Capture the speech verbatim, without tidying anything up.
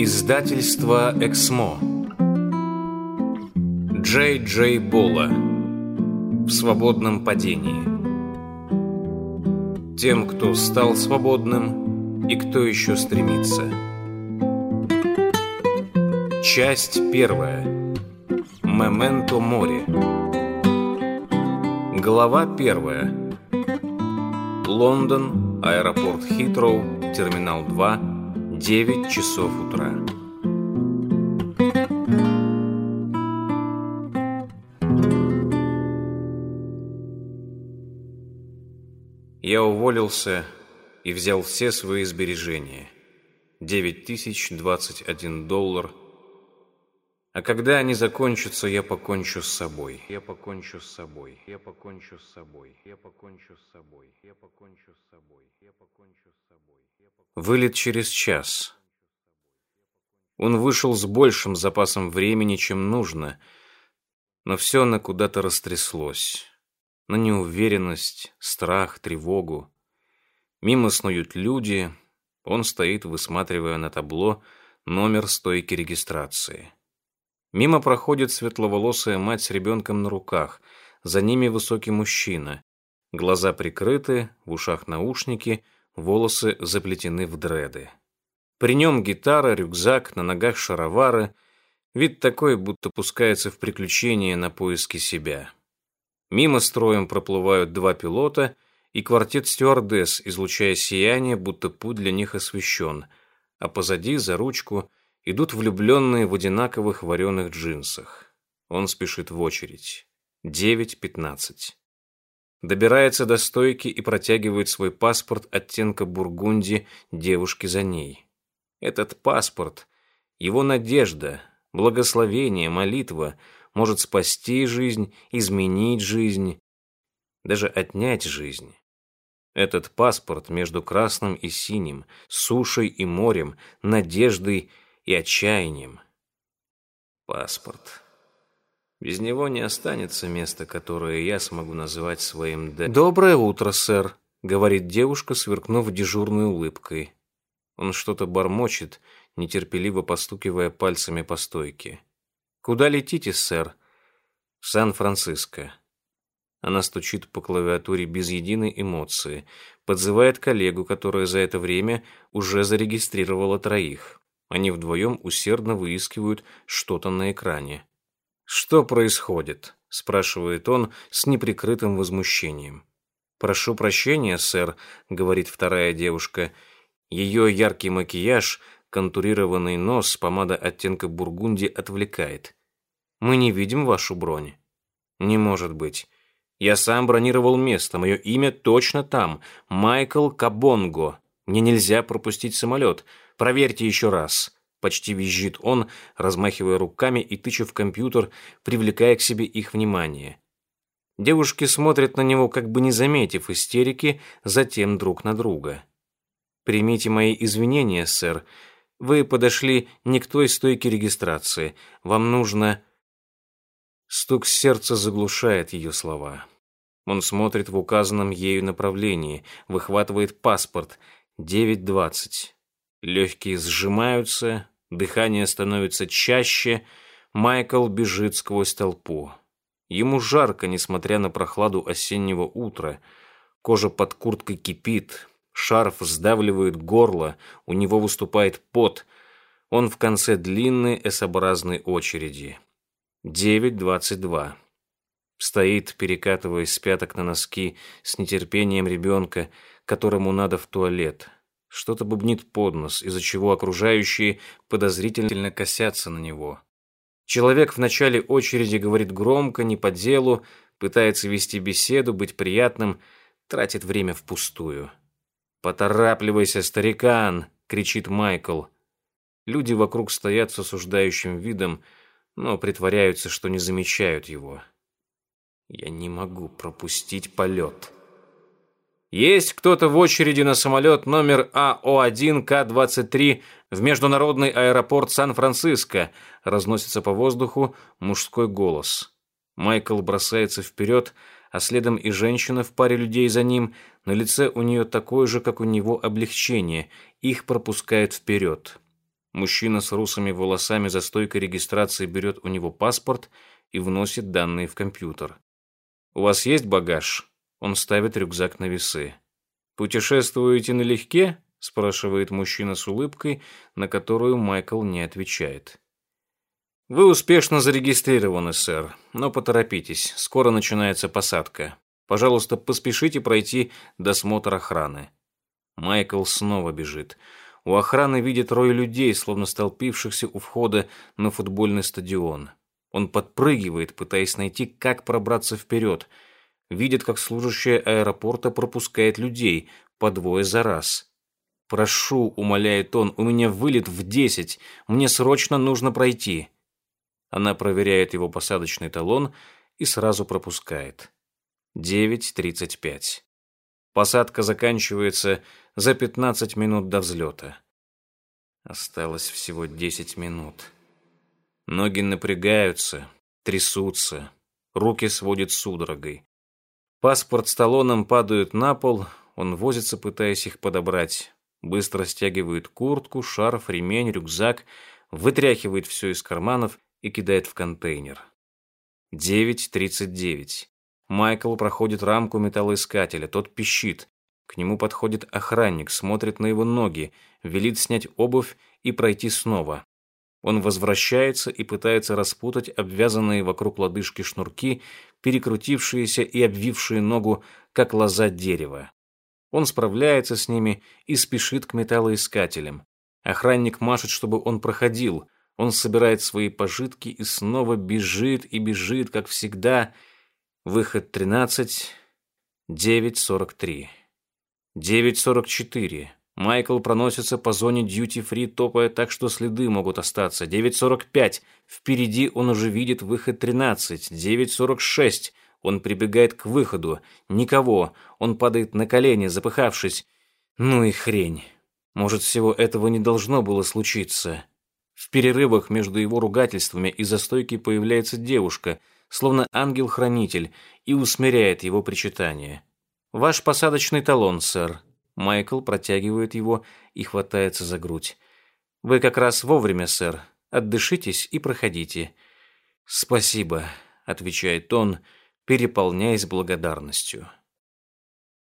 Издательство «Эксмо». Джей Джей Болла. В свободном падении. Тем, кто стал свободным и кто еще стремится. Часть первая. Мементо мори. Глава первая. Лондон, аэропорт Хитроу, терминал два, девять часов утра. Я уволился и взял все свои сбережения. девять тысяч двадцать один доллар. А когда они закончатся, я покончу с собой. Я покончу с собой. Я покончу с собой. Я покончу с собой. Я покончу с собой. Я покончу с собой. Вылет через час. Он вышел с большим запасом времени, чем нужно, но все оно куда-то растряслось. На неуверенность, страх, тревогу. Мимо снуют люди. Он стоит, высматривая на табло номер стойки регистрации. Мимо проходит светловолосая мать с ребенком на руках. За ними высокий мужчина. Глаза прикрыты, в ушах наушники, волосы заплетены в дреды. При нем гитара, рюкзак, на ногах шаровары. Вид такой, будто пускается в приключения на поиски себя. Мимо строем проплывают два пилота и квартет стюардесс, излучая сияние, будто путь для них освещен. А позади, за ручку, идут влюбленные в одинаковых вареных джинсах. Он спешит в очередь. девять пятнадцать. Добирается до стойки и протягивает свой паспорт оттенка бургунди девушке за ней. Этот паспорт, его надежда, благословение, молитва может спасти жизнь, изменить жизнь, даже отнять жизнь. Этот паспорт между красным и синим, сушей и морем, надеждой и отчаянием. Паспорт. Без него не останется места, которое я смогу назвать своим д... «Доброе утро, сэр», — говорит девушка, сверкнув дежурной улыбкой. Он что-то бормочет, нетерпеливо постукивая пальцами по стойке. «Куда летите, сэр?» «В Сан-Франциско». Она стучит по клавиатуре без единой эмоции, подзывает коллегу, которая за это время уже зарегистрировала троих. Они вдвоем усердно выискивают что-то на экране. «Что происходит?» – спрашивает он с неприкрытым возмущением. «Прошу прощения, сэр», – говорит вторая девушка. Ее яркий макияж, контурированный нос, помада оттенка бургунди отвлекает. «Мы не видим вашу бронь». «Не может быть. Я сам бронировал место. Мое имя точно там. Майкл Кабонго. Мне нельзя пропустить самолет. Проверьте еще раз». Почти визжит он, размахивая руками и тыча в компьютер, привлекая к себе их внимание. Девушки смотрят на него, как бы не заметив истерики, затем друг на друга. «Примите мои извинения, сэр. Вы подошли не к той стойке регистрации. Вам нужно...» Стук сердца заглушает ее слова. Он смотрит в указанном ею направлении, выхватывает паспорт. девять двадцать. Легкие сжимаются, дыхание становится чаще. Майкл бежит сквозь толпу. Ему жарко, несмотря на прохладу осеннего утра. Кожа под курткой кипит, шарф сдавливает горло, у него выступает пот. Он в конце длинной эсобразной очереди. девять двадцать два. Стоит, перекатываясь с пяток на носки, с нетерпением ребенка, которому надо в туалет. Что-то бубнит под нос, из-за чего окружающие подозрительно косятся на него. Человек в начале очереди говорит громко, не по делу, пытается вести беседу, быть приятным, тратит время впустую. «Поторапливайся, старикан!» — кричит Майкл. Люди вокруг стоят с осуждающим видом, но притворяются, что не замечают его. «Я не могу пропустить полет». «Есть кто-то в очереди на самолет номер А О один К двадцать три в международный аэропорт Сан-Франциско?» Разносится по воздуху мужской голос. Майкл бросается вперед, а следом и женщина в паре людей за ним. На лице у нее такое же, как у него, облегчение. Их пропускают вперед. Мужчина с русыми волосами за стойкой регистрации берет у него паспорт и вносит данные в компьютер. «У вас есть багаж?» Он ставит рюкзак на весы. «Путешествуете налегке?» – спрашивает мужчина с улыбкой, на которую Майкл не отвечает. «Вы успешно зарегистрированы, сэр, но поторопитесь, скоро начинается посадка. Пожалуйста, поспешите пройти досмотр охраны». Майкл снова бежит. У охраны видит рой людей, словно столпившихся у входа на футбольный стадион. Он подпрыгивает, пытаясь найти, как пробраться вперед. Видит, как служащая аэропорта пропускает людей, по двое за раз. «Прошу», — умоляет он, — «у меня вылет в десять, мне срочно нужно пройти». Она проверяет его посадочный талон и сразу пропускает. девять тридцать пять. Посадка заканчивается за пятнадцать минут до взлета. Осталось всего десять минут. Ноги напрягаются, трясутся, руки сводит судорогой. Паспорт с талоном падают на пол, он возится, пытаясь их подобрать. Быстро стягивает куртку, шарф, ремень, рюкзак, вытряхивает все из карманов и кидает в контейнер. девять тридцать девять. Майкл проходит рамку металлоискателя, тот пищит. К нему подходит охранник, смотрит на его ноги, велит снять обувь и пройти снова. Он возвращается и пытается распутать обвязанные вокруг лодыжки шнурки, перекрутившиеся и обвившие ногу, как лоза дерева. Он справляется с ними и спешит к металлоискателям. Охранник машет, чтобы он проходил. Он собирает свои пожитки и снова бежит и бежит, как всегда. Выход тринадцать, девять сорок три. девять сорок четыре. Майкл проносится по зоне дьюти-фри, топая так, что следы могут остаться. девять сорок пять. Впереди он уже видит выход тринадцать. девять сорок шесть. Он прибегает к выходу. Никого. Он падает на колени, запыхавшись. Ну и хрень. Может, всего этого не должно было случиться. В перерывах между его ругательствами из-за стойки появляется девушка, словно ангел-хранитель, и усмиряет его причитание. «Ваш посадочный талон, сэр». Майкл протягивает его и хватается за грудь. «Вы как раз вовремя, сэр. Отдышитесь и проходите». «Спасибо», — отвечает он, переполняясь благодарностью.